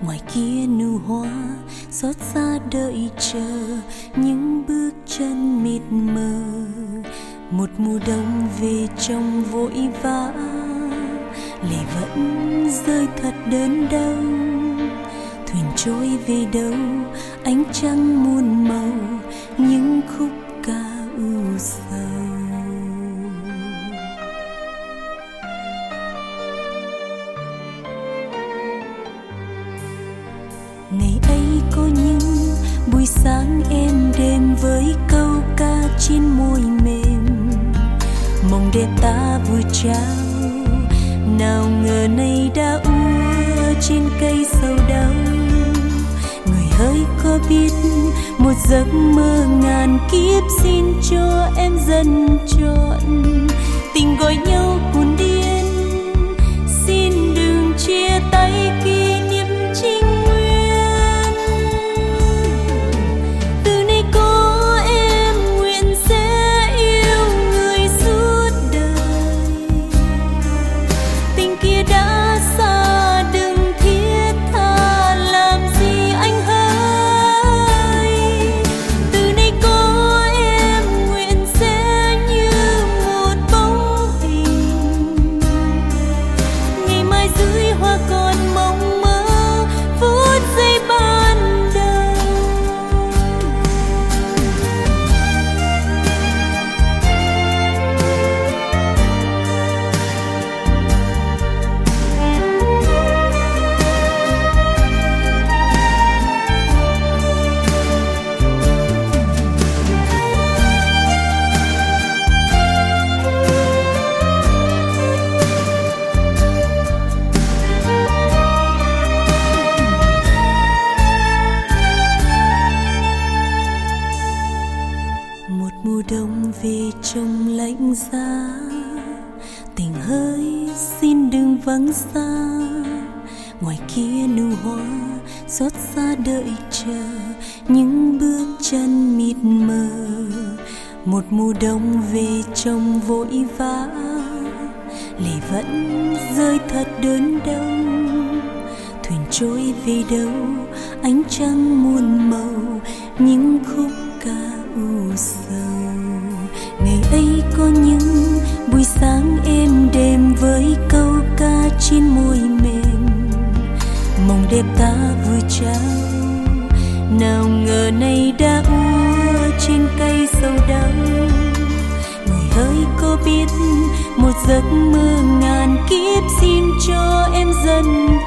ngoài kia nụ hoa xót xa đợi chờ những bước chân mịt mờ. Một mùa đông về trong vội vã, lệ vẫn rơi thật đớn đau. Thuyền trôi về đâu ánh trăng muôn màu, những khúc ca u sầu. Ngày ấy có những buổi sáng êm đềm với câu ca trên môi mềm, mong đẹp ta vừa trao, nào ngờ nay đã úa trên cây sầu đau. Người hỡi có biết một giấc mơ ngàn kiếp xin cho em dần trọn, tình gọi nhau cuốn điên, xin đừng chia tay kỷ niệm trinh nguyên. Từ nay có em nguyện sẽ yêu người suốt đời, tình kia đã xa đừng thiết tha làm gì anh hỡi. Từ nay có em nguyện sẽ như một bóng hình, ngày mai dưới hoa còn mong mơ phút giây ban đầu. Một mùa đông về trong lạnh giá, tình hỡi xin đừng vắng xa. Ngoài kia nụ hoa xót xa đợi chờ những bước chân mịt mờ. Một mùa đông về trong vội vã, lệ vẫn rơi thật đớn đau. Thuyền trôi về đâu ánh trăng muôn màu, những khúc ca u sầu. Ngày ấy có những buổi sáng êm đềm với câu ca trên môi mềm, mong đẹp ta vừa trao, nào ngờ nay đã úa trên cây sầu đau. Người hỡi có biết một giấc mơ ngàn kiếp xin cho em dần